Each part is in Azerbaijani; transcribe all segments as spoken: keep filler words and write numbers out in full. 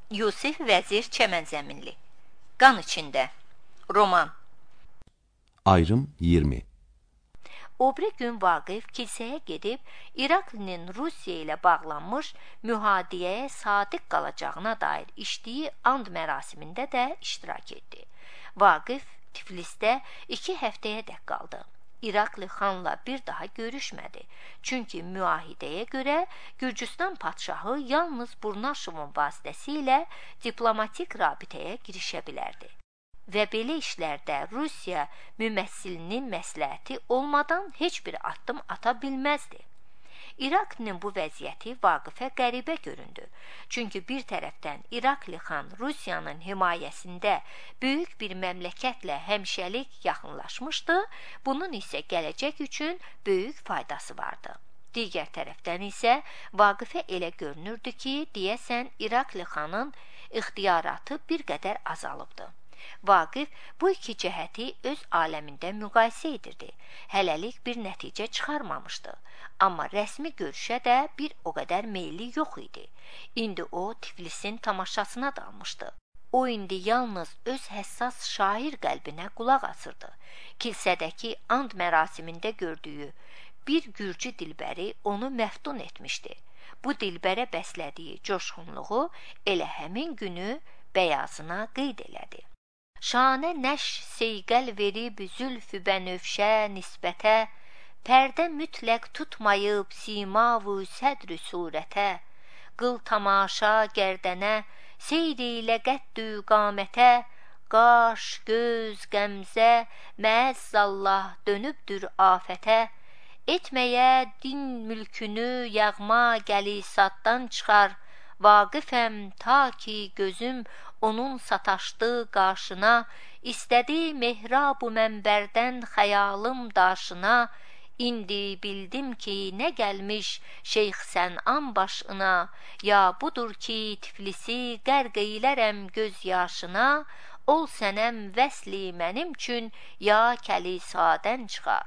Yusif Vəzir Çəmənzəminli. Qan içində. Roman. Ayrım iyirmi. O biri gün Vaqif kilsəyə gedib, İraklinin Rusiya ilə bağlanmış mühadiyəyə sadiq qalacağına dair içdiyi and mərasimində də iştirak etdi. Vaqif Tiflisdə iki həftəyə dək qaldı. İrakli xanla bir daha görüşmədi. Çünki müahidəyə görə Gürcüstan padşahı yalnız Burnaşovun vasitəsilə diplomatik rabitəyə girişə bilərdi. Və belə işlərdə Rusiya müməssilinin məsləhəti olmadan heç bir addım ata bilməzdi. İraklinin bu vəziyyəti Vaqifə qəribə göründü. Çünki bir tərəfdən İrakli xan Rusiyanın himayəsində böyük bir məmləkətlə həmişəlik yaxınlaşmışdı, bunun isə gələcək üçün böyük faydası vardı. Digər tərəfdən isə Vaqifə elə görünürdü ki, deyəsən İrakli xanın ixtiyaratı bir qədər azalıbdı. Vaqif bu iki cəhəti öz aləmində müqayisə edirdi. Hələlik bir nəticə çıxarmamışdı. Amma rəsmi görüşə də bir o qədər meyli yox idi. İndi o Tiflisin tamaşasına dalmışdı. O indi yalnız öz həssas şair qəlbinə qulaq asırdı. Kilsədəki and mərasimində gördüyü bir gürcü dilbəri onu məftun etmişdi. Bu dilbərə bəslədiyi coşğunluğu elə həmin günü bəyazına qeyd elədi. Şanə nəş seyqəl verib zülfü bənövşə nisbətə, pərdə mütləq tutmayıb simavu sədrü surətə, qıl tamaşa gərdənə, seyr ilə qəddü qamətə, qaş, göz, qəmzə, məəzzallah dönübdür afətə, etməyə din mülkünü yağma gəlisaddan çıxar, Vaqifəm ta ki gözüm onun sataşdı qarşına, istədi mehrabu mənbərdən xəyalım daşına, indi bildim ki nə gəlmiş Şeyx Sən'an başına, ya budur ki Tiflisi qərq eylərəm göz yaşına, ol sənəm vəsli mənim üçün ya kəlisadən çıxar.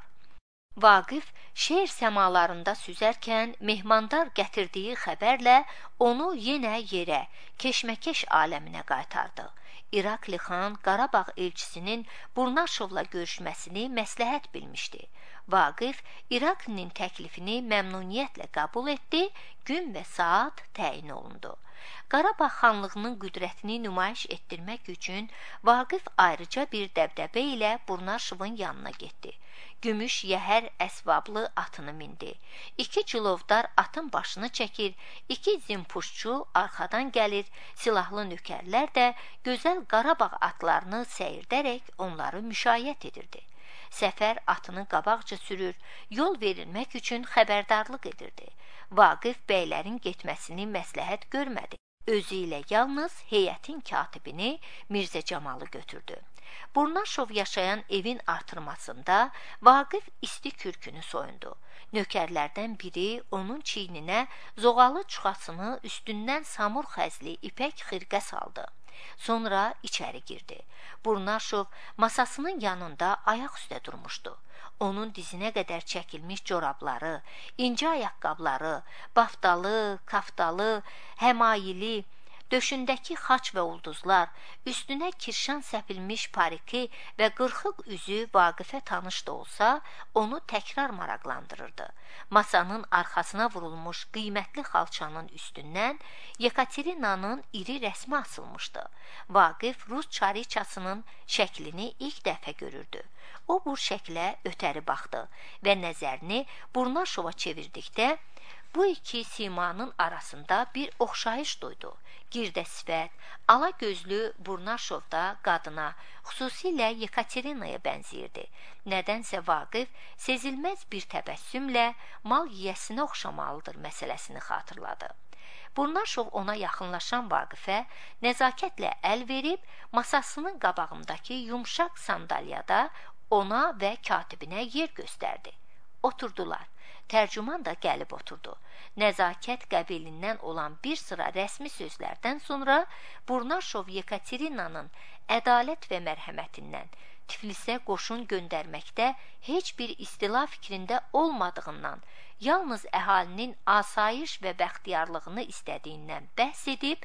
Vaqif şeir səmalarında süzərkən mehmandar gətirdiyi xəbərlə onu yenə yerə, keşməkeş aləminə qaytardı. İrakli xan Qarabağ elçisinin Burnaşovla görüşməsini məsləhət bilmişdi. Vaqif İraklinin təklifini məmnuniyyətlə qəbul etdi, gün və saat təyin olundu. Qarabağ xanlığının qüdrətini nümayiş etdirmək üçün Vaqif ayrıca bir dəbdəbə ilə Burnaşovun yanına getdi. Gümüş yəhər əsvablı atını mindi. İki cilovdar atın başını çəkir, iki zimpuşçu arxadan gəlir, silahlı nökərlər də gözəl Qarabağ atlarını səyirdərək onları müşayiət edirdi. Səfər atını qabaqca sürür, yol verilmək üçün xəbərdarlıq edirdi. Vaqif bəylərin getməsini məsləhət görmədi. Özü ilə yalnız heyətin katibini Mirzə Camalı götürdü. Burnaşov yaşayan evin artırmasında Vaqif isti kürkünü soyundu. Nökərlərdən biri onun çiyninə zoğalı çuxasını üstündən samur xəzli ipək xirqə saldı. Sonra içəri girdi. Burnaşov masasının yanında ayaq üstə durmuşdu. Onun dizinə qədər çəkilmiş corabları, incə ayaqqabları, baftalı, kaftalı, həmayili, döşündəki xaç və ulduzlar, üstünə kirşan səpilmiş pariki və qırxıq üzü Vaqifə tanış da olsa, onu təkrar maraqlandırırdı. Masanın arxasına vurulmuş qiymətli xalçanın üstündən Yekaterinanın iri rəsmi asılmışdı. Vaqif Rus çariçasının şəklini ilk dəfə görürdü. O bu şəklə ötəri baxdı və nəzərini Burnaşova çevirdikdə bu iki simanın arasında bir oxşayış duydu. Girdə sifət, ala gözlü Burnaşovda qadına, xüsusilə Yekaterinaya bənziyirdi. Nədənsə Vaqif sezilməz bir təbəssümlə mal yiyəsinə oxşamalıdır məsələsini xatırladı. Burnaşov ona yaxınlaşan Vaqifə nəzakətlə əl verib, masasının qabağındakı yumşaq sandalyada ona və katibinə yer göstərdi. Oturdular. Tərcüman da gəlib oturdu. Nəzakət qəbilindən olan bir sıra rəsmi sözlərdən sonra Burnaşov Yekaterinanın ədalət və mərhəmətindən, Tiflisə qoşun göndərməkdə heç bir istila fikrində olmadığından, yalnız əhalinin asayiş və bəxtiyarlığını istədiyindən bəhs edib,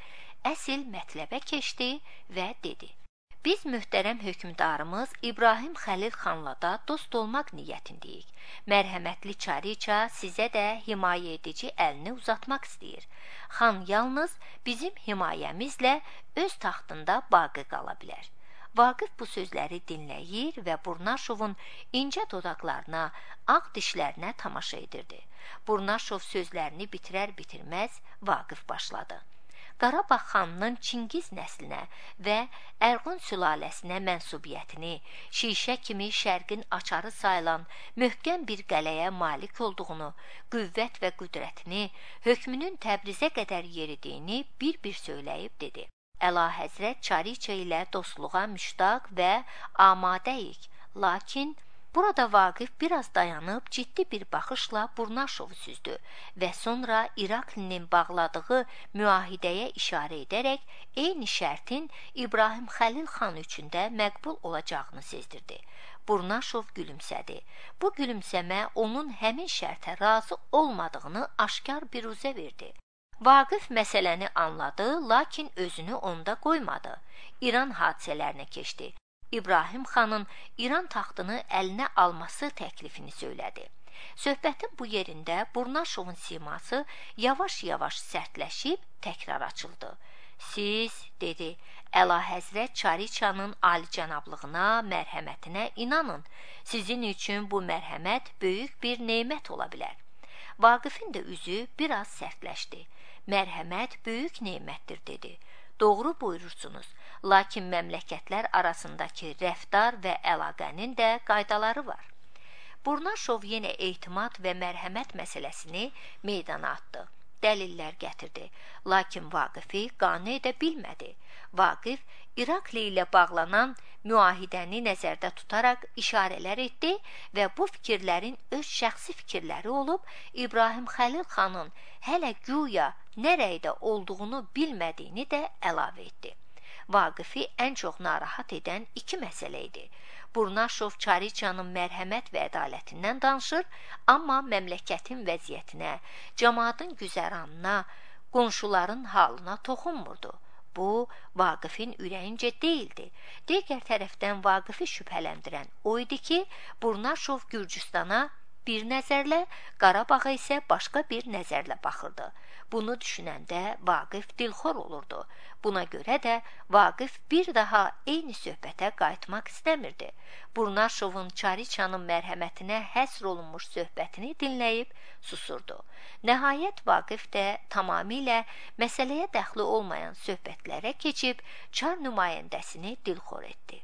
əsl mətləbə keçdi və dedi: Biz mühtərəm hökmdarımız İbrahim Xəlil xanla da dost olmaq niyyətindəyik. Mərhəmətli çariça sizə də himayə edici əlini uzatmaq istəyir. Xan yalnız bizim himayəmizlə öz taxtında baqi qala bilər. Vaqif bu sözləri dinləyir və Burnaşovun incə dodaqlarına, ağ dişlərinə tamaşa edirdi. Burnaşov sözlərini bitirər-bitirməz Vaqif başladı. Qarabağ xanının Çingiz nəslinə və Ərğun sülaləsinə mənsubiyyətini, şişə kimi şərqin açarı sayılan möhkəm bir qələyə malik olduğunu, qüvvət və qüdrətini, hökmünün Təbrizə qədər yeridiyini bir-bir söyləyib dedi. Əlahəzrət çariçə ilə dostluğa müştaq və amadəyik, lakin burada Vaqif biraz dayanıb ciddi bir baxışla Burnaşovu süzdü və sonra İraklinin bağladığı müahidəyə işarə edərək eyni şərtin İbrahim Xəlil xan üçün də məqbul olacağını sezdirdi. Burnaşov gülümsədi. Bu gülümsəmə onun həmin şərtə razı olmadığını aşkar biruzə verdi. Vaqif məsələni anladı, lakin özünü onda qoymadı. İran hadisələrinə keçdi. İbrahim xanın İran taxtını əlinə alması təklifini söylədi. Söhbətin bu yerində Burnaşovun siması yavaş-yavaş sərtləşib təkrar açıldı. Siz, dedi, Əlahəzrət çariçanın alicənablığına, mərhəmətinə inanın. Sizin üçün bu mərhəmət böyük bir neymət ola bilər. Vaqifin də üzü biraz sərtləşdi. Mərhəmət böyük neymətdir, dedi. Doğru buyurursunuz, lakin məmləkətlər arasındakı rəftar və əlaqənin də qaydaları var. Burnaşov yenə etimad və mərhəmət məsələsini meydana atdı. Dəlillər gətirdi, lakin Vaqifi qane edə bilmədi. Vaqif İrakli ilə bağlanan müahidəni nəzərdə tutaraq işarələr etdi və bu fikirlərin öz şəxsi fikirləri olub, İbrahim Xəlil xanın hələ güya nə rəydə olduğunu bilmədiyini də əlavə etdi. Vaqifi ən çox narahat edən iki məsələ idi. Burnaşov çariçanın mərhəmət və ədalətindən danışır, amma məmləkətin vəziyyətinə, cəmaatın güzəranına, qonşuların halına toxunmurdu. Bu, Vaqifin ürəyincə deyildi. Digər tərəfdən Vaqifi şübhələndirən o idi ki, Burnaşov Gürcüstana bir nəzərlə, Qarabağa isə başqa bir nəzərlə baxırdı. Bunu düşünəndə Vaqif dilxor olurdu. Buna görə də Vaqif bir daha eyni söhbətə qayıtmaq istəmirdi. Burnaşovun çariçanın mərhəmətinə həsr olunmuş söhbətini dinləyib susurdu. Nəhayət Vaqif də tamamilə məsələyə dəxli olmayan söhbətlərə keçib çar nümayəndəsini dilxor etdi.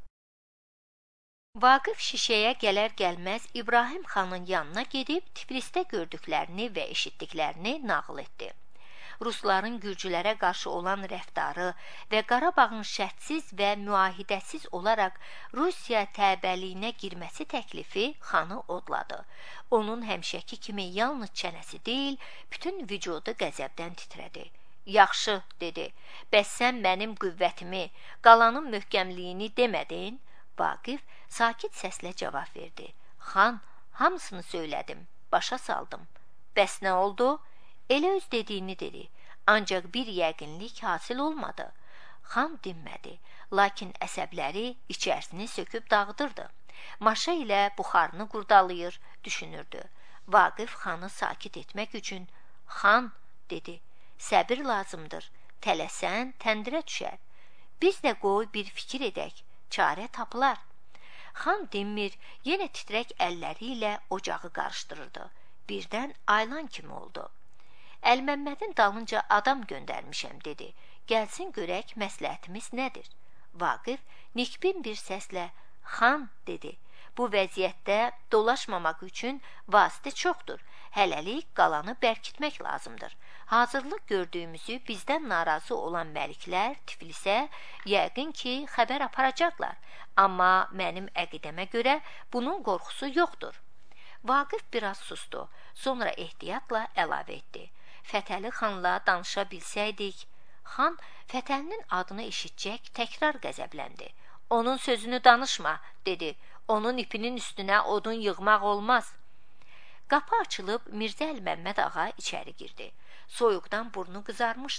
Vaqif şişəyə gələr-gəlməz İbrahim xanın yanına gedib Tiflisdə gördüklərini və eşitdiklərini nağıl etdi. Rusların gürcülərə qarşı olan rəftarı və Qarabağın şərtsiz və müahidəsiz olaraq Rusiya təbəliyinə girməsi təklifi xanı odladı. Onun həmişəki kimi yalnız çənəsi deyil, bütün vücudu qəzəbdən titrədi. Yaxşı, dedi, bəs sən mənim qüvvətimi, qalanın möhkəmliyini demədin? Vaqif sakit səslə cavab verdi. Xan, hamısını söylədim, başa saldım. Bəs nə oldu? Elə öz dediyini dedi, ancaq bir yəqinlik hasil olmadı. Xan dinmədi, lakin əsəbləri içərisini söküb dağıdırdı. Maşa ilə buxarını qurdalayır, düşünürdü. Vaqif xanı sakit etmək üçün, xan, dedi, səbir lazımdır, tələsən təndirə düşər. Biz də qoy bir fikir edək, çarə tapılar. Xan dinmir, yenə titrək əlləri ilə ocağı qarışdırırdı. Birdən aylan kimi oldu. Əlməmmədin dalınca adam göndərmişəm, dedi. Gəlsin görək məsləhətimiz nədir? Vaqif nikbin bir səslə, xan, dedi. Bu vəziyyətdə dolaşmamaq üçün vasitə çoxdur. Hələlik qalanı bərkitmək lazımdır. Hazırlıq gördüyümüzü bizdən narazı olan məliklər Tiflisə yəqin ki, xəbər aparacaqlar. Amma mənim əqidəmə görə bunun qorxusu yoxdur. Vaqif biraz sustu, sonra ehtiyatla əlavə etdi. Fətəli xanla danışa bilsəydik, xan Fətəlinin adını eşitcək təkrar qəzəbləndi. Onun sözünü danışma, dedi. Onun ipinin üstünə odun yığmaq olmaz. Qapı açılıb Mirzə Əli Məmməd ağa içəri girdi. Soyuqdan burnu qızarmışdı.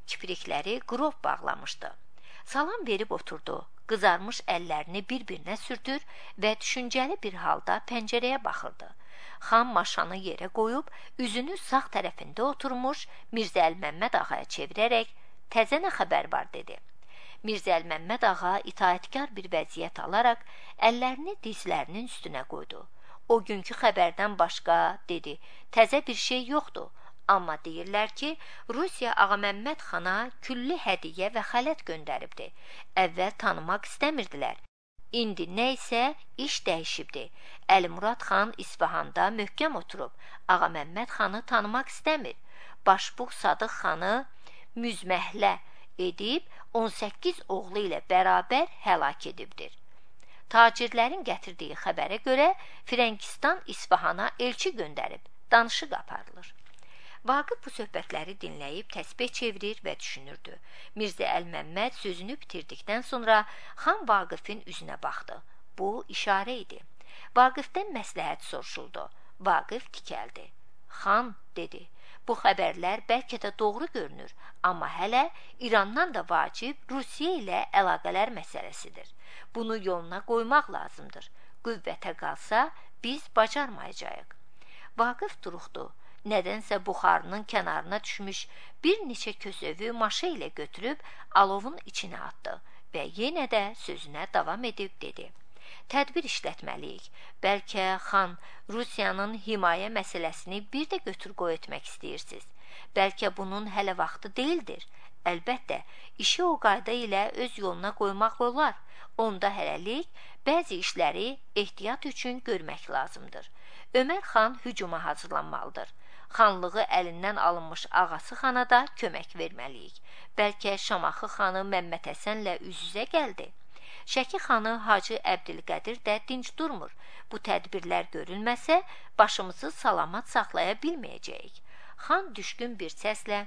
kiprikləri qrov bağlamışdı. Salam verib oturdu. Qızarmış əllərini bir-birinə sürtür və düşüncəli bir halda pəncərəyə baxırdı. Xan maşanı yerə qoyub, üzünü sağ tərəfində oturmuş Mirzə Əlməmməd ağaya çevirərək, təzə nə xəbər var, dedi. Mirzə Əlməmməd ağa itaətkar bir vəziyyət alaraq əllərini dizlərinin üstünə qoydu. O günkü xəbərdən başqa, dedi, təzə bir şey yoxdur. Amma deyirlər ki, Rusiya Ağaməmməd xana külli hədiyyə və xələt göndəribdi. Əvvəl tanımaq istəmirdilər. İndi nə isə iş dəyişibdi. Əlimurad xan İsfahanda möhkəm oturub, Ağaməmməd xanı tanımaq istəmir. Başbuq Sadıq xanı müzməhlə edib on səkkiz oğlu ilə bərabər həlak edibdir. Tacirlərin gətirdiyi xəbərə görə Firəngistan İsfahana elçi göndərib, danışıq aparılır. Vaqif bu söhbətləri dinləyib təsbeh çevirir və düşünürdü. Mirzə Əlməmməd sözünü bitirdikdən sonra xan Vaqifin üzünə baxdı. Bu işarə idi. Vaqifdən məsləhət soruşuldu. Vaqif tikəldi. Xan, dedi, bu xəbərlər bəlkə də doğru görünür, amma hələ İrandan da vacib Rusiya ilə əlaqələr məsələsidir. Bunu yoluna qoymaq lazımdır. Qüvvətə qalsa biz bacarmayacağıq. Vaqif duruxdu. Nədənsə buxarının kənarına düşmüş bir neçə kösövü maşa ilə götürüb alovun içinə atdı və yenə də sözünə davam edib dedi. Tədbir işlətməliyik. Bəlkə xan Rusiyanın himayə məsələsini bir də götür-qoy etmək istəyirsiniz. Bəlkə bunun hələ vaxtı deyildir. Əlbəttə, işi o qayda ilə öz yoluna qoymaq olar. Onda hələlik bəzi işləri ehtiyat üçün görmək lazımdır. Ömər xan hücuma hazırlanmalıdır. Xanlığı əlindən alınmış ağası xana da kömək verməliyik. Bəlkə Şamaxı xanı Məmməd Həsənlə üz-üzə gəldi. Şəki xanı Hacı Əbdülqədir də dinc durmur. Bu tədbirlər görülməsə, başımızı salamat saxlaya bilməyəcəyik. Xan düşkün bir səslə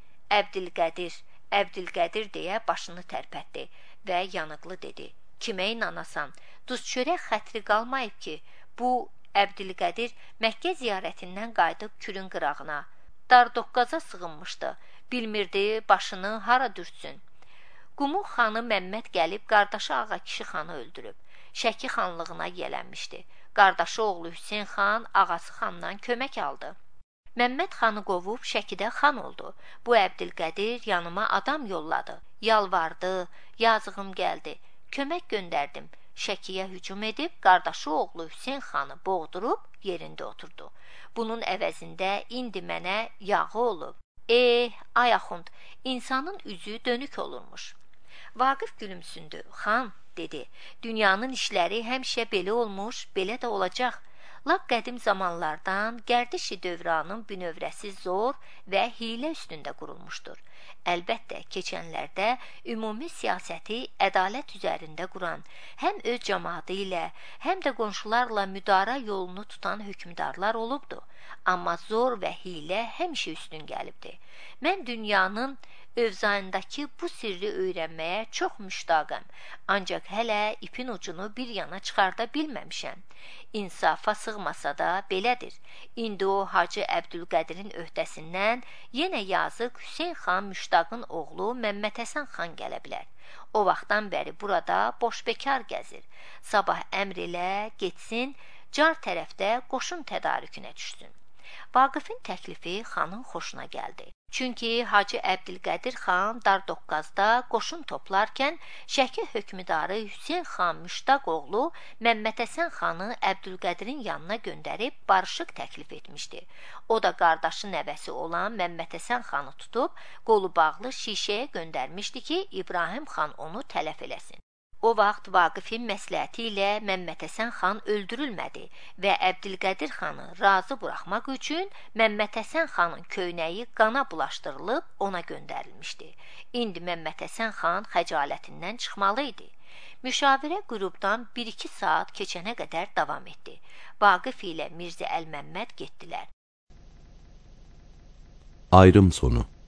Əbdülqədir, Əbdülqədir deyə başını tərpətdi və yanıqlı dedi. Kimə inanasan? Duz çörək xətri qalmayıb ki, bu Əbdülqədir Məkkə ziyarətindən qayıdıb Kürün qırağına. Dardoqqaza sığınmışdı. Bilmirdi başını hara dürsün. Qumux xanı Məmməd gəlib qardaşı Ağa kişi xanı öldürüb. Şəki xanlığına yələnmişdi. Qardaşı oğlu Hüseyn xan ağası xandan kömək aldı. Məmməd xanı qovub Şəkidə xan oldu. Bu Əbdülqədir yanıma adam yolladı. Yalvardı, yazığım gəldi. Kömək göndərdim. Şəkiyə hücum edib, qardaşı oğlu Hüseyn xanı boğdurub, yerində oturdu. Bunun əvəzində indi mənə yağı olub. Eh, ay axund, insanın üzü dönük olurmuş. Vaqif gülümsündü. Xan, dedi, dünyanın işləri həmişə belə olmuş, belə də olacaq. Lap qədim zamanlardan Gərdişi dövranın bünövrəsi zor və hiylə üstündə qurulmuşdur. Əlbəttə, keçənlərdə ümumi siyasəti ədalət üzərində quran, həm öz cəmaatı ilə, həm də qonşularla müdara yolunu tutan hökmdarlar olubdu. Amma zor və hiylə həmişə üstün gəlibdi. Mən dünyanın övzayındakı bu sirri öyrənməyə çox müştaqəm, ancaq hələ ipin ucunu bir yana çıxarda bilməmişəm. İnsafa sığmasa da belədir. İndi o Hacı Əbdülqədirin öhdəsindən yenə yazıq Hüseyn xan Müştaqın oğlu Məmməd Həsən xan gələ bilər. O vaxtdan bəri burada boşbekar gəzir. Sabah əmr elə getsin, car tərəfdə qoşun tədarükünə düşsün. Vaqifin təklifi xanın xoşuna gəldi. Çünki Hacı Əbdülqədir xan Dardoqqazda qoşun toplarkən Şəki hökmdarı Hüseyn xan Müştaq oğlu Məmməd Həsən xanı Əbdülqədirin yanına göndərib barışıq təklif etmişdi. O da qardaşı nəvəsi olan Məmməd Həsən xanı tutub qolu bağlı şişəyə göndərmişdi ki, İbrahim xan onu tələf eləsin. O vaxt Vaqifin məsləhəti ilə Məmməd Həsən xan öldürülmədi və Əbdülqədir xanı razı buraxmaq üçün Məmməd Həsən xanın köynəyi qana bulaşdırılıb ona göndərilmişdi. İndi Məmməd Həsən xan xəcalətindən çıxmalı idi. Müşavirə qrupdan bir-iki saat keçənə qədər davam etdi. Vaqif ilə Mirzə Əlməmməd getdilər. Ayrım sonu.